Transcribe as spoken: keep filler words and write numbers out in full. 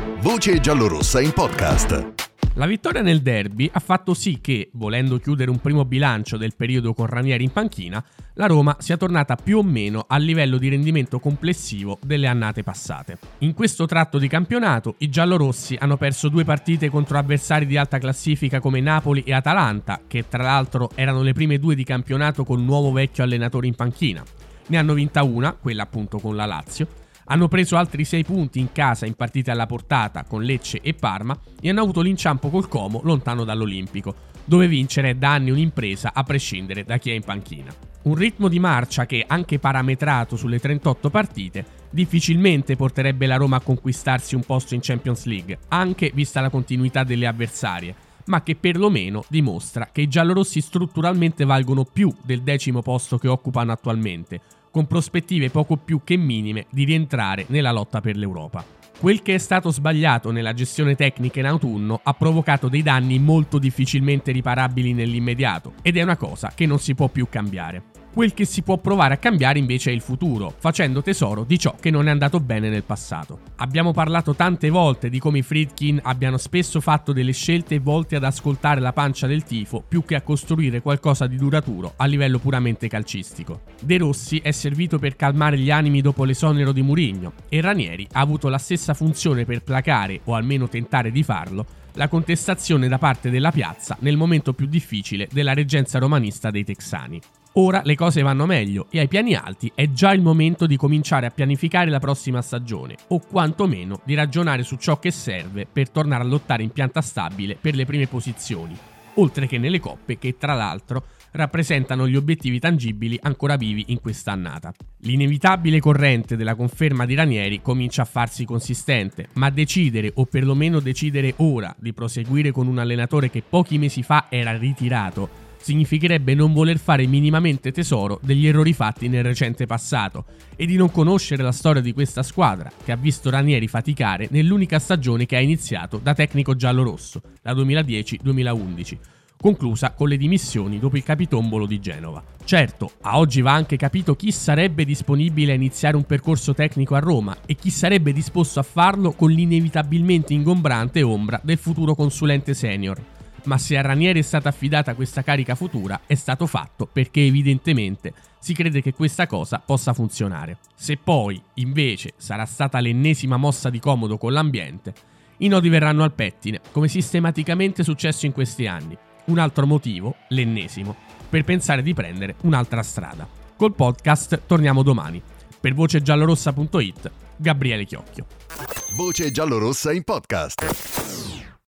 Voce giallorossa in podcast. La vittoria nel derby ha fatto sì che, volendo chiudere un primo bilancio del periodo con Ranieri in panchina, la Roma sia tornata più o meno al livello di rendimento complessivo delle annate passate. In questo tratto di campionato, i giallorossi hanno perso due partite contro avversari di alta classifica come Napoli e Atalanta, che tra l'altro erano le prime due di campionato col nuovo vecchio allenatore in panchina. Ne hanno vinta una, quella appunto con la Lazio. Hanno preso altri sei punti in casa in partite alla portata con Lecce e Parma e hanno avuto l'inciampo col Como lontano dall'Olimpico, dove vincere è da anni un'impresa a prescindere da chi è in panchina. Un ritmo di marcia che, anche parametrato sulle trentotto partite, difficilmente porterebbe la Roma a conquistarsi un posto in Champions League, anche vista la continuità delle avversarie, ma che perlomeno dimostra che i giallorossi strutturalmente valgono più del decimo posto che occupano attualmente, con prospettive poco più che minime di rientrare nella lotta per l'Europa. Quel che è stato sbagliato nella gestione tecnica in autunno ha provocato dei danni molto difficilmente riparabili nell'immediato, ed è una cosa che non si può più cambiare. Quel che si può provare a cambiare invece è il futuro, facendo tesoro di ciò che non è andato bene nel passato. Abbiamo parlato tante volte di come i Friedkin abbiano spesso fatto delle scelte volte ad ascoltare la pancia del tifo più che a costruire qualcosa di duraturo a livello puramente calcistico. De Rossi è servito per calmare gli animi dopo l'esonero di Mourinho e Ranieri ha avuto la stessa funzione per placare, o almeno tentare di farlo, la contestazione da parte della piazza nel momento più difficile della reggenza romanista dei texani. Ora le cose vanno meglio e ai piani alti è già il momento di cominciare a pianificare la prossima stagione, o quantomeno di ragionare su ciò che serve per tornare a lottare in pianta stabile per le prime posizioni, oltre che nelle coppe che tra l'altro rappresentano gli obiettivi tangibili ancora vivi in quest'annata. L'inevitabile corrente della conferma di Ranieri comincia a farsi consistente, ma decidere o perlomeno decidere ora di proseguire con un allenatore che pochi mesi fa era ritirato significherebbe non voler fare minimamente tesoro degli errori fatti nel recente passato e di non conoscere la storia di questa squadra che ha visto Ranieri faticare nell'unica stagione che ha iniziato da tecnico giallorosso, la duemiladieci duemilaundici, conclusa con le dimissioni dopo il capitombolo di Genova. Certo, a oggi va anche capito chi sarebbe disponibile a iniziare un percorso tecnico a Roma e chi sarebbe disposto a farlo con l'inevitabilmente ingombrante ombra del futuro consulente senior. Ma se a Ranieri è stata affidata questa carica futura, è stato fatto perché evidentemente si crede che questa cosa possa funzionare. Se poi, invece, sarà stata l'ennesima mossa di comodo con l'ambiente, i nodi verranno al pettine, come sistematicamente successo in questi anni. Un altro motivo, l'ennesimo, per pensare di prendere un'altra strada. Col podcast torniamo domani. Per voce giallorossa punto it, Gabriele Chiocchio. Voce giallorossa in podcast.